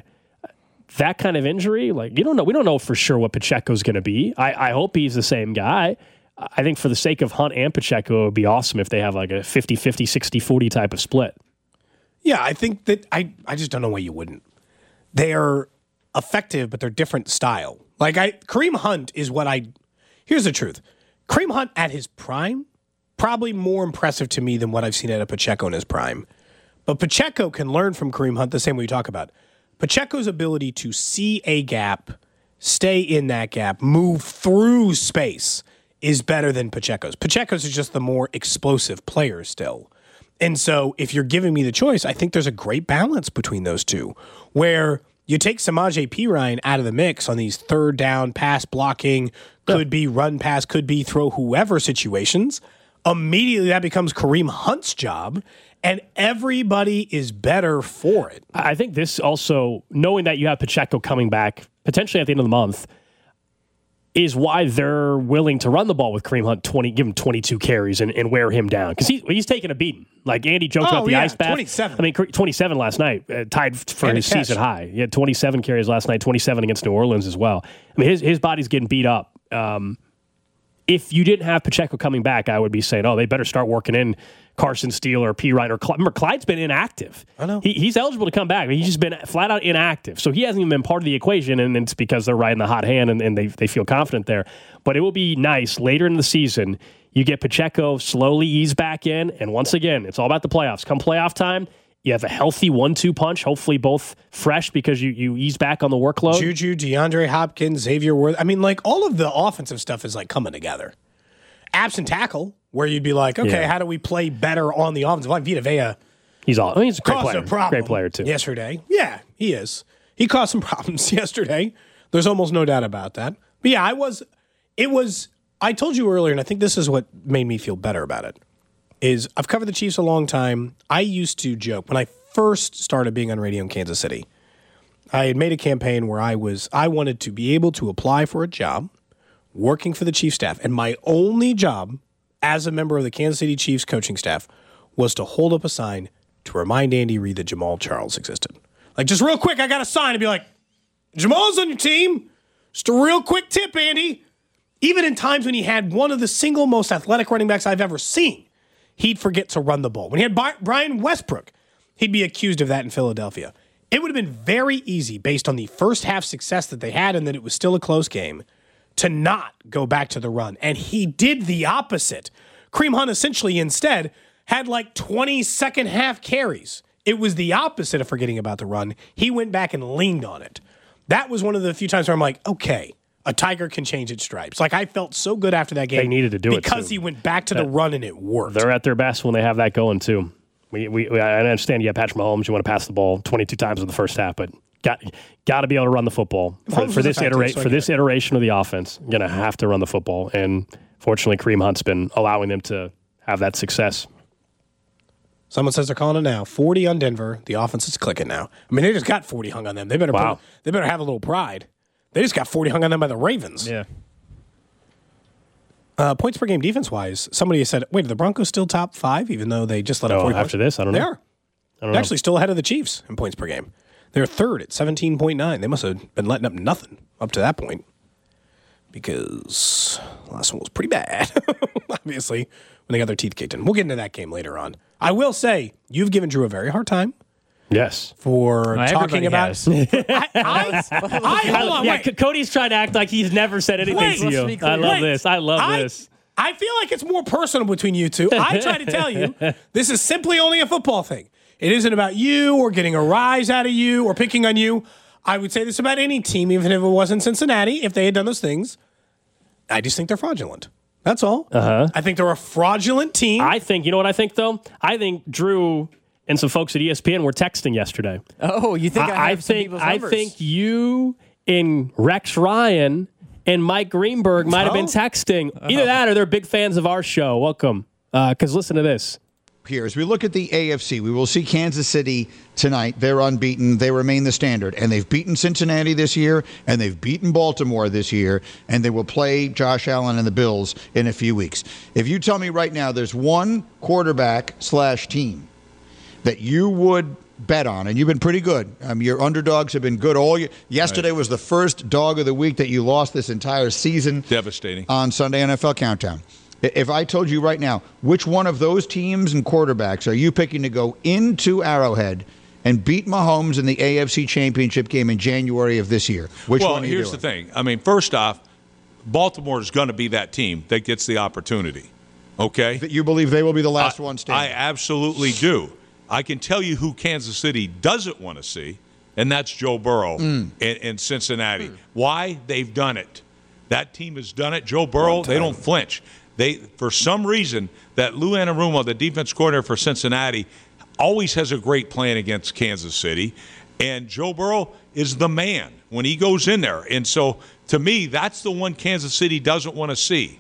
that kind of injury, you don't know. We don't know for sure what Pacheco's going to be. I hope he's the same guy. I think for the sake of Hunt and Pacheco, it would be awesome if they have a 50-50, 60-40 type of split. Yeah, I think that I just don't know why you wouldn't. They are effective, but they're different style. Kareem Hunt is here's the truth. Kareem Hunt at his prime, probably more impressive to me than what I've seen out of Pacheco in his prime. But Pacheco can learn from Kareem Hunt the same way we talk about. Pacheco's ability to see a gap, stay in that gap, move through space is better than Pacheco's. Pacheco's is just the more explosive player still. And so if you're giving me the choice, I think there's a great balance between those two where you take Samaje Perine out of the mix on these third down pass blocking, could be run pass, could be throw whoever situations. Immediately that becomes Kareem Hunt's job, and everybody is better for it. I think this also, knowing that you have Pacheco coming back potentially at the end of the month, is why they're willing to run the ball with Kareem Hunt, give him 22 carries and wear him down. Because he's taking a beating. Andy joked about the ice bath. 27. 27 last night, tied for his season high. He had 27 carries last night, 27 against New Orleans as well. His body's getting beat up. If you didn't have Pacheco coming back, I would be saying, they better start working in Carson Steele or Pirine or Clyde. Remember, Clyde's been inactive. I know. He's eligible to come back. He's just been flat out inactive. So he hasn't even been part of the equation, and it's because they're riding the hot hand and they feel confident there. But it will be nice later in the season, you get Pacheco slowly ease back in, and once again, it's all about the playoffs. Come playoff time, you have a healthy 1-2 punch, hopefully both fresh because you ease back on the workload. Juju, DeAndre Hopkins, Xavier Worth. All of the offensive stuff is coming together. Absent tackle, where you'd be like, okay, how do we play better on the offensive line? Vita Vea. He's a great player. Great player, too. Yesterday. Yeah, he is. He caused some problems yesterday. There's almost no doubt about that. But yeah, I told you earlier, and I think this is what made me feel better about it, is I've covered the Chiefs a long time. I used to joke, when I first started being on radio in Kansas City, I had made a campaign where I wanted to be able to apply for a job working for the Chiefs staff, and my only job as a member of the Kansas City Chiefs coaching staff was to hold up a sign to remind Andy Reid that Jamaal Charles existed. Just real quick, I got a sign to be like, Jamal's on your team. Just a real quick tip, Andy. even in times when he had one of the single most athletic running backs I've ever seen, he'd forget to run the ball. When he had Brian Westbrook, he'd be accused of that in Philadelphia. It would have been very easy, based on the first half success that they had and that it was still a close game, to not go back to the run. And he did the opposite. Kareem Hunt essentially instead had like 20 second half carries. It was the opposite of forgetting about the run. He went back and leaned on it. That was one of the few times where I'm like, okay, a tiger can change its stripes. Like, I felt so good after that game. They needed to do it because he went back to the run and it worked. They're at their best when they have that going too. I understand you have Patrick Mahomes. You want to pass the ball 22 times in the first half, but got to be able to run the football for this iteration of the offense. You're going to have to run the football, and fortunately, Kareem Hunt's been allowing them to have that success. Someone says they're calling it now. 40 on Denver. The offense is clicking now. I mean, they just got 40 hung on them. They better have a little pride. They just got 40 hung on them by the Ravens. Yeah. Points per game defense-wise, somebody said, wait, are the Broncos still top 5, even though they just let up 40 points? After this? I don't know. They are. They're actually still ahead of the Chiefs in points per game. They're third at 17.9. They must have been letting up nothing up to that point, because the last one was pretty bad, obviously, when they got their teeth kicked in. We'll get into that game later on. I will say, you've given Drew a very hard time. Yes. For talking about. Hold on, wait. Cody's trying to act like he's never said anything to you. I love this. I feel like it's more personal between you two. I try to tell you this is simply only a football thing. It isn't about you or getting a rise out of you or picking on you. I would say this about any team, even if it wasn't Cincinnati, if they had done those things. I just think they're fraudulent. That's all. I think they're a fraudulent team. I think, you know what I think, though? I think Drew and some folks at ESPN were texting yesterday. Oh, you think I have some people's numbers? I think you and Rex Ryan and Mike Greenberg might have been texting. Either that or they're big fans of our show. Welcome. Because listen to this. Here, as we look at the AFC, we will see Kansas City tonight. They're unbeaten. They remain the standard. And they've beaten Cincinnati this year, and they've beaten Baltimore this year, and they will play Josh Allen and the Bills in a few weeks. If you tell me right now there's one quarterback/team that you would bet on, and you've been pretty good. Your underdogs have been good all year. Yesterday was the first dog of the week that you lost this entire season. Devastating. On Sunday NFL Countdown. If I told you right now, which one of those teams and quarterbacks are you picking to go into Arrowhead and beat Mahomes in the AFC Championship game in January of this year? Which one are you here's doing? the thing. I mean, first off, Baltimore is going to be that team that gets the opportunity. Okay? You believe they will be the last one standing? I absolutely do. I can tell you who Kansas City doesn't want to see, and that's Joe Burrow in Cincinnati. Why? They've done it. That team has done it. Joe Burrow, they don't flinch. For some reason, that Lou Anarumo, the defense coordinator for Cincinnati, always has a great plan against Kansas City. And Joe Burrow is the man when he goes in there. And so, to me, that's the one Kansas City doesn't want to see.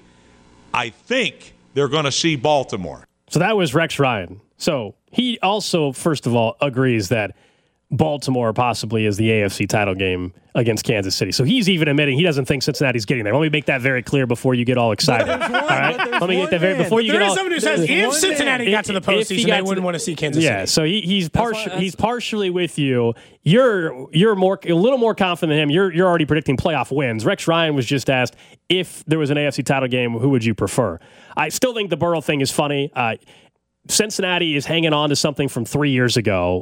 I think they're going to see Baltimore. So that was Rex Ryan. So he also, first of all, agrees that Baltimore possibly is the AFC title game against Kansas City. So he's even admitting he doesn't think Cincinnati's getting there. Let me make that very clear before you get all excited. All right? Let me get that before you get all. There is someone who says if Cincinnati got to the postseason, they wouldn't want to see Kansas City. Yeah, so he's partially with you. You're a little more confident than him. You're already predicting playoff wins. Rex Ryan was just asked if there was an AFC title game, who would you prefer? I still think the Burrow thing is funny. Cincinnati is hanging on to something from 3 years ago,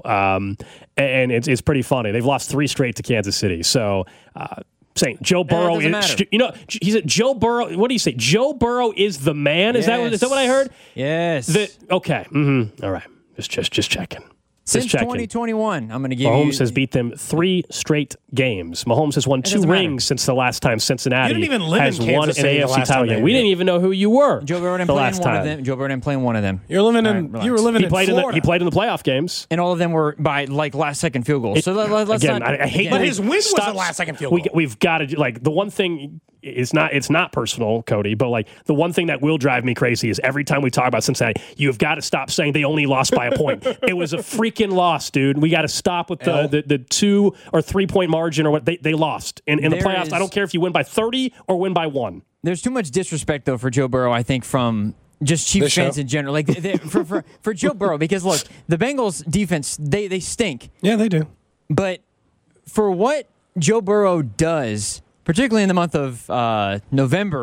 and it's pretty funny. They've lost 3 straight to Kansas City. So, saying Joe Burrow is, he said Joe Burrow. What do you say? Joe Burrow is the man. Is that what I heard? Yes. Okay. Mm-hmm. All right. Just checking. Since 2021, I'm going to give Mahomes has beat them 3 straight games. Mahomes has won 2 rings since the last time Cincinnati has won an AFC title game. We didn't even know who you were. Joe Burrow didn't play one of them. Joe Burrow didn't play one of them. You were living in Florida. He played in the playoff games, and all of them were by last second field goals. So let's again, not. I hate. But his win was the last second field goal. We've got to the one thing. It's not personal, Cody, but the one thing that will drive me crazy is every time we talk about Cincinnati, you've got to stop saying they only lost by a point. It was a freaking loss, dude. We got to stop with the 2 or 3 point margin or what they lost in the playoffs. I don't care if you win by 30 or win by 1. There's too much disrespect though for Joe Burrow, I think, from just Chiefs fans in general. For Joe Burrow, because look, the Bengals defense, they stink. Yeah, they do. But for what Joe Burrow does, particularly in the month of November,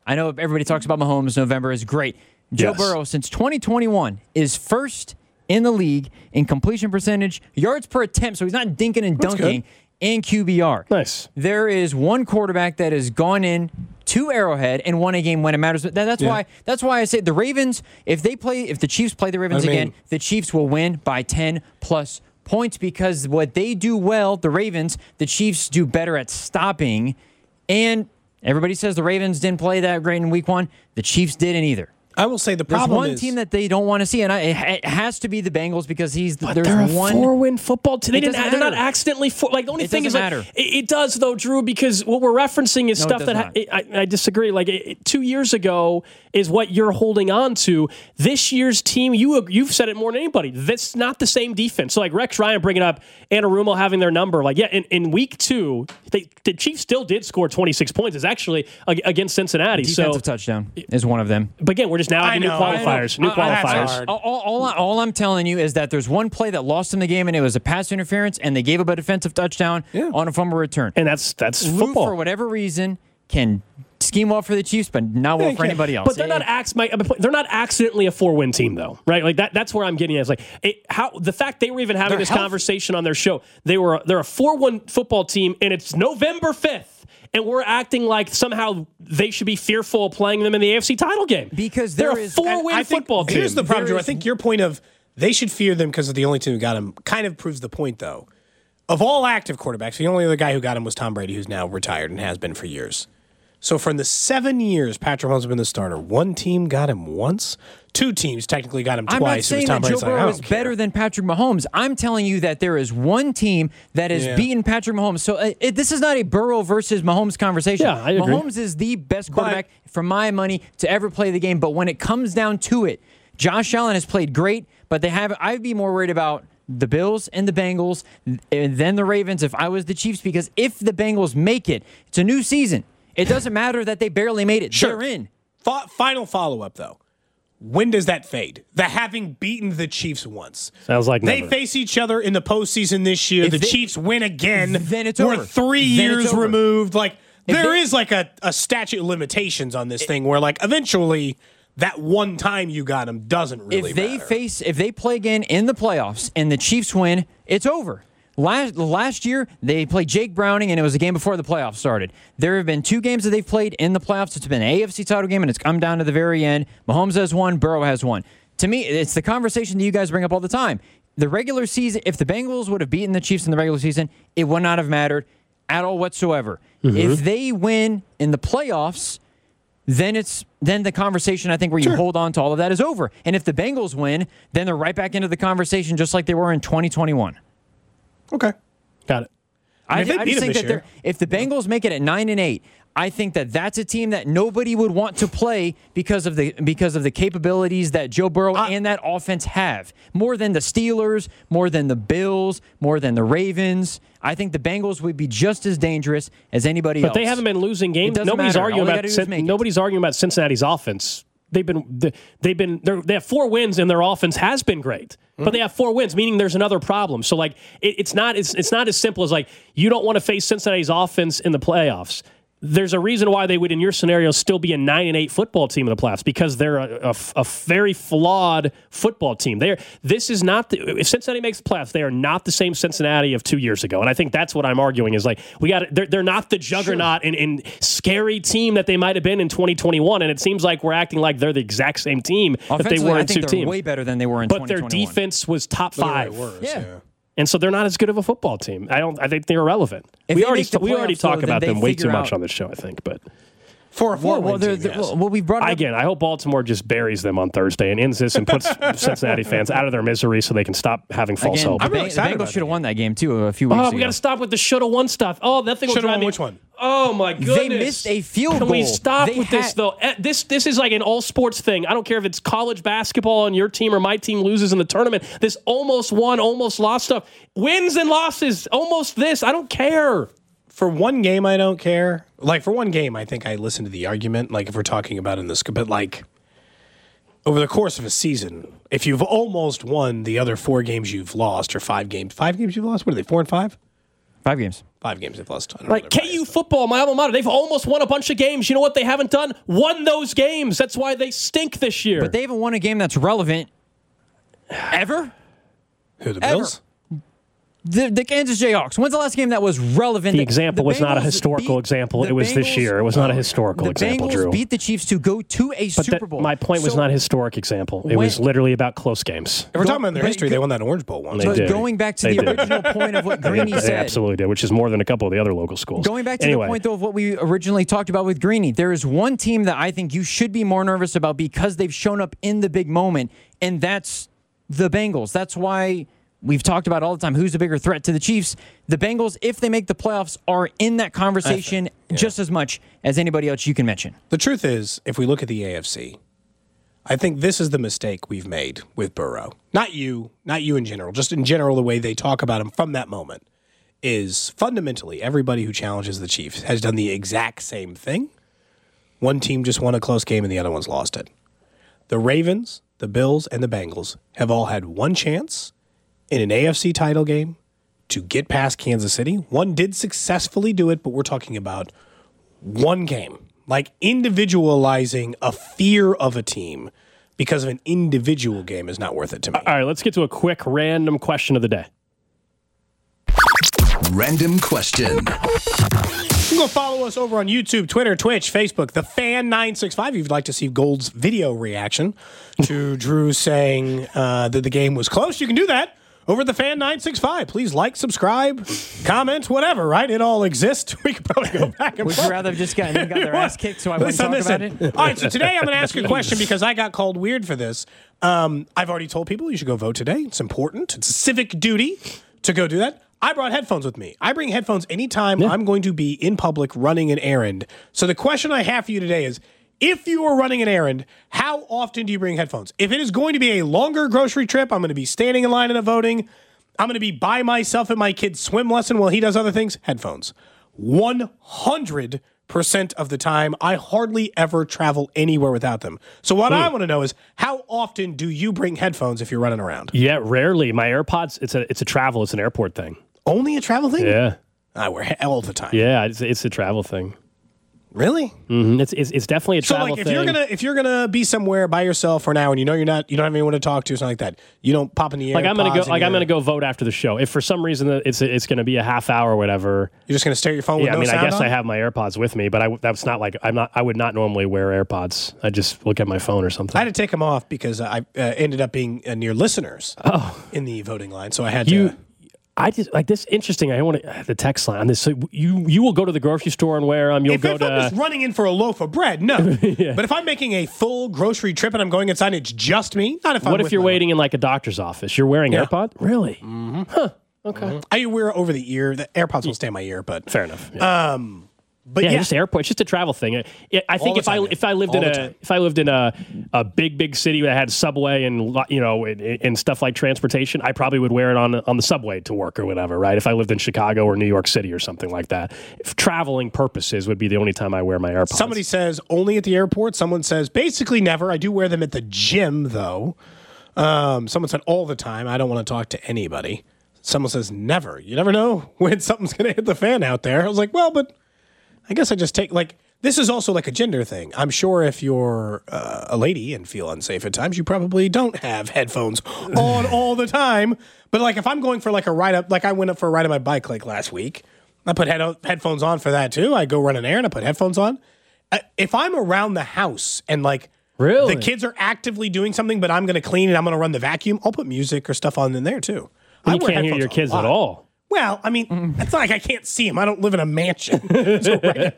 I know everybody talks about Mahomes. November is great. Joe Burrow, since 2021, is first in the league in completion percentage, yards per attempt, so he's not dinking and dunking, and QBR. Nice. There is one quarterback that has gone in to Arrowhead and won a game when it matters. That's why I say the Ravens, if the Chiefs play the Ravens again, the Chiefs will win by 10 plus points, because what they do well, the Ravens, the Chiefs do better at stopping. And everybody says the Ravens didn't play that great in week 1. The Chiefs didn't either. I will say the problem is... There's one team that they don't want to see, and it has to be the Bengals, because there's they're a 4-win football team. They're not accidentally the only thing is matter. It does though, Drew, because what we're referencing is stuff that I disagree. Like 2 years ago is what you're holding on to. This year's team, you've said it more than anybody. That's not the same defense. So like Rex Ryan bringing up Anarumo having their number. Like in week 2, the Chiefs still did score 26 points. It's actually against Cincinnati. Defensive touchdown is one of them. But again, we're just now new qualifiers. All I'm telling you is that there's one play that lost them the game, and it was a pass interference, and they gave up a defensive touchdown on a fumble return. And that's Lou, football. For whatever reason, can scheme well for the Chiefs, but not well for anybody else. But they're not accidentally a 4-win team, though, right? Like that's where I'm getting at. It's like the fact they were even having this conversation on their show. They're a 4-1 football team, and it's November 5th. And we're acting like somehow they should be fearful of playing them in the AFC title game. Because they're a 4-win football team. Here's the problem, Drew. I think your point of they should fear them because of the only team who got him kind of proves the point, though. Of all active quarterbacks, the only other guy who got him was Tom Brady, who's now retired and has been for years. So from the 7 years Patrick Mahomes has been the starter, one team got him once. 2 teams technically got him twice. I'm not saying that Joe Burrow is better than Patrick Mahomes. I'm telling you that there is one team that has beaten Patrick Mahomes. So this is not a Burrow versus Mahomes conversation. Yeah, I agree. Mahomes is the best quarterback, for my money, to ever play the game. But when it comes down to it, Josh Allen has played great, but I'd be more worried about the Bills and the Bengals than the Ravens if I was the Chiefs, because if the Bengals make it, it's a new season. It doesn't matter that they barely made it. Sure. They're in. Final follow-up, though. When does that fade? The having beaten the Chiefs once. Sounds like they never. face each other in the postseason this year. The Chiefs win again. Then it's We're over. 3 years removed. Like there they- is like a statute of limitations on this thing where like eventually that one time you got them doesn't really matter. If they play again in the playoffs and the Chiefs win, it's over. Last year, they played Jake Browning, and it was a game before the playoffs started. There have been 2 games that they've played in the playoffs. It's been an AFC title game, and it's come down to the very end. Mahomes has won. Burrow has won. To me, it's the conversation that you guys bring up all the time. The regular season, if the Bengals would have beaten the Chiefs in the regular season, it would not have mattered at all whatsoever. Mm-hmm. If they win in the playoffs, then the conversation, I think, where you hold on to all of that is over. And if the Bengals win, then they're right back into the conversation just like they were in 2021. Okay. Got it. I just think that if the Bengals make it at 9-8, I think that that's a team that nobody would want to play because of the capabilities that Joe Burrow and that offense have. More than the Steelers, more than the Bills, more than the Ravens. I think the Bengals would be just as dangerous as anybody else. But they haven't been losing games. Nobody's arguing about Cincinnati's offense. They have 4 wins and their offense has been great. But they have 4 wins, meaning there's another problem. So like it's not as simple as like you don't want to face Cincinnati's offense in the playoffs. There's a reason why they would, in your scenario, still be a 9-8 football team in the playoffs, because they're a very flawed football team. This is not if Cincinnati makes the playoffs, they are not the same Cincinnati of 2 years ago, and I think that's what I'm arguing is like they're not the juggernaut and scary team that they might have been in 2021, and it seems like we're acting like they're the exact same team that they were in 2 teams. They're way better than they were in 2021. But their defense was top 5. Yeah. And so they're not as good of a football team. I think they're irrelevant. We already talk about them way too much on this show, I think. But for a 4-win team, yes. We've brought it up. Again, I hope Baltimore just buries them on Thursday and ends this and puts Cincinnati fans out of their misery so they can stop having false hope. I'm really excited. The Bengals should have won that game too a few weeks ago. We got to stop with the shoulda won stuff. Oh, that thing will drive me. Which one? Oh my goodness! They missed a field goal. Can we stop with this though? This is like an all sports thing. I don't care if it's college basketball and your team or my team loses in the tournament. This almost won, almost lost stuff. Wins and losses. Almost this. I don't care. For one game, I don't care. Like, for one game, I think I listen to the argument, like, if we're talking about in this, but, like, over the course of a season, if you've almost won the other 4 games you've lost, or 5 games you've lost, what are they, 4 and 5? 5 games. 5 games they've lost. Like KU football, my alma mater, they've almost won a bunch of games. You know what they haven't done? Won those games. That's why they stink this year. But they haven't won a game that's relevant ever. Who, the Bills? The Kansas Jayhawks. When's the last game that was relevant? The example was not a historical example. It was this year. It was not a historical example, Drew. The Bengals beat the Chiefs to go to a Super Bowl. My point was not a historic example. It was literally about close games. If we're talking about their history, they won that Orange Bowl once. But going back to the original point of what Greeny said. They absolutely did, which is more than a couple of the other local schools. Going back to the point, though, of what we originally talked about with Greeny, there is one team that I think you should be more nervous about because they've shown up in the big moment, and that's the Bengals. That's why we've talked about all the time who's the bigger threat to the Chiefs. The Bengals, if they make the playoffs, are in that conversation just as much as anybody else you can mention. The truth is, if we look at the AFC, I think this is the mistake we've made with Burrow. Not you in general, just in general the way they talk about him from that moment is fundamentally everybody who challenges the Chiefs has done the exact same thing. One team just won a close game and the other one's lost it. The Ravens, the Bills, and the Bengals have all had one chance in an AFC title game to get past Kansas City. One did successfully do it, but we're talking about one game. Like individualizing a fear of a team because of an individual game is not worth it to me. All right, let's get to a quick random question of the day. Random question. You can go follow us over on YouTube, Twitter, Twitch, Facebook, The Fan 965. If you'd like to see Gold's video reaction to Drew saying that the game was close, you can do that over The Fan 965. Please like, subscribe, comment, whatever, right? It all exists. We could probably go back and forth. Would you rather have just got their ass kicked so I wouldn't talk about it? All right, so today I'm going to ask a question because I got called weird for this. I've already told people you should go vote today. It's important. It's a civic duty to go do that. I brought headphones with me. I bring headphones anytime I'm going to be in public running an errand. So the question I have for you today is, if you are running an errand, how often do you bring headphones? If it is going to be a longer grocery trip, I'm going to be standing in line in a voting, I'm going to be by myself at my kid's swim lesson while he does other things, headphones. 100% of the time, I hardly ever travel anywhere without them. So what I want to know is, how often do you bring headphones if you're running around? Yeah, rarely. My AirPods, it's an airport thing. Only a travel thing? Yeah. I wear all the time. Yeah, it's a travel thing. Really? Mm-hmm. It's definitely a travel thing. So if you're gonna be somewhere by yourself for an hour and you don't have anyone to talk to, something like that, you don't pop in the air. I'm gonna go vote after the show. If for some reason it's gonna be a half hour or whatever, you're just gonna stare at your phone. With no sound I guess on? I have my AirPods with me, but that's not like I would not normally wear AirPods. I just look at my phone or something. I had to take them off because I ended up being near listeners in the voting line, so I had to. I just like this. Interesting. I want the text line on this. So you will go to the grocery store and wear them. If I'm just running in for a loaf of bread, no. But if I'm making a full grocery trip and I'm going inside, and it's just me. Not if. What if you're waiting in like a doctor's office? You're wearing AirPods? Really? Mm-hmm. Huh. Okay. Mm-hmm. I wear over the ear. The AirPods will stay in my ear, but fair enough. Yeah. But just airport. It's just a travel thing. I think if I lived in a big city that had subway and and stuff like transportation, I probably would wear it on the subway to work or whatever. Right? If I lived in Chicago or New York City or something like that, if traveling purposes would be the only time I wear my AirPods. Somebody says only at the airport. Someone says basically never. I do wear them at the gym though. Someone said all the time. I don't want to talk to anybody. Someone says never. You never know when something's going to hit the fan out there. I was like, well, but. I guess I just take, this is also like a gender thing. I'm sure if you're a lady and feel unsafe at times, you probably don't have headphones on all the time. But, if I'm going for, a ride up, I went up for a ride on my bike, last week. I put headphones on for that, too. I go run an errand, I put headphones on. If I'm around the house and, really? The kids are actively doing something, but I'm going to clean and I'm going to run the vacuum, I'll put music or stuff on in there, too. You can't hear your kids at all. Well, I mean, it's not like I can't see them. I don't live in a mansion. It's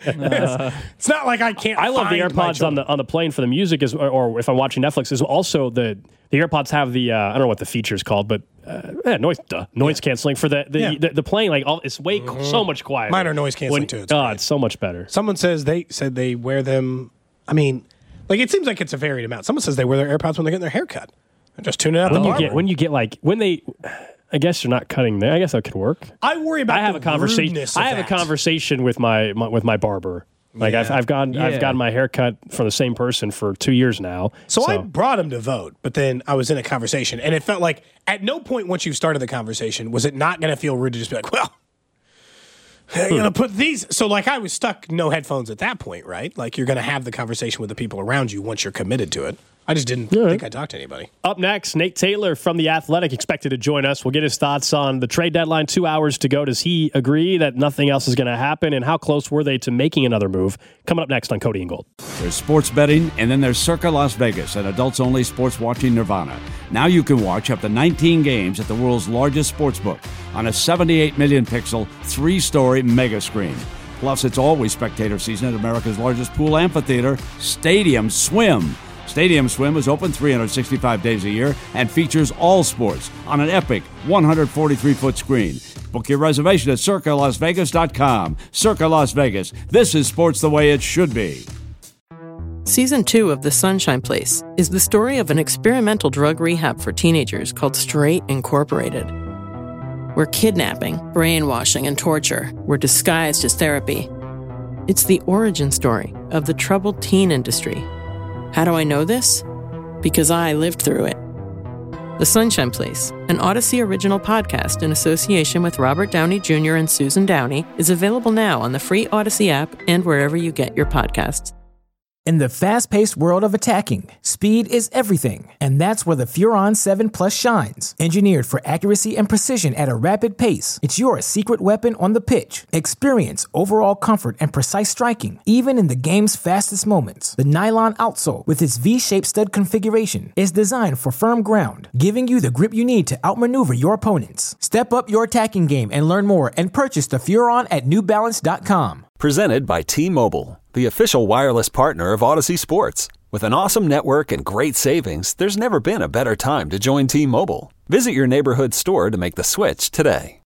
not like I can't. I love the AirPods on the plane for the music, or if I'm watching Netflix. Is also the AirPods have the I don't know what the feature is called, but noise canceling for the plane. It's way so much quieter. Mine are noise canceling too. It's so much better. Someone says they wear them. I mean, it seems like it's a varied amount. Someone says they wear their AirPods when they're getting their hair cut. They're just tuning out the barber. When they. I guess you're not cutting there. I guess that could work. I worry about. I have a conversation with my barber. I've gotten my hair cut from the same person for 2 years now. So I brought him to vote, but then I was in a conversation, and it felt like at no point once you started the conversation was it not going to feel rude to just be like, well, You're going to put these. So, like, I was stuck no headphones at that point, right? Like, you're going to have the conversation with the people around you once you're committed to it. I just didn't think I talked to anybody. Up next, Nate Taylor from The Athletic expected to join us. We'll get his thoughts on the trade deadline, 2 hours to go. Does he agree that nothing else is going to happen? And how close were they to making another move? Coming up next on Cody and Gold. There's sports betting, and then there's Circa Las Vegas, an adults-only sports watching nirvana. Now you can watch up to 19 games at the world's largest sportsbook on a 78 million pixel, 3-story mega screen. Plus, it's always spectator season at America's largest pool amphitheater, Stadium Swim. Stadium Swim is open 365 days a year and features all sports on an epic 143-foot screen. Book your reservation at CircaLasVegas.com. Circa Las Vegas. This is sports the way it should be. Season 2 of The Sunshine Place is the story of an experimental drug rehab for teenagers called Straight Incorporated, where kidnapping, brainwashing, and torture were disguised as therapy. It's the origin story of the troubled teen industry. How do I know this? Because I lived through it. The Sunshine Place, an Odyssey original podcast in association with Robert Downey Jr. and Susan Downey, is available now on the free Odyssey app and wherever you get your podcasts. In the fast-paced world of attacking, speed is everything, and that's where the Furon 7 Plus shines. Engineered for accuracy and precision at a rapid pace, it's your secret weapon on the pitch. Experience overall comfort and precise striking, even in the game's fastest moments. The nylon outsole, with its V-shaped stud configuration, is designed for firm ground, giving you the grip you need to outmaneuver your opponents. Step up your attacking game and learn more and purchase the Furon at NewBalance.com. Presented by T-Mobile, the official wireless partner of Odyssey Sports. With an awesome network and great savings, there's never been a better time to join T-Mobile. Visit your neighborhood store to make the switch today.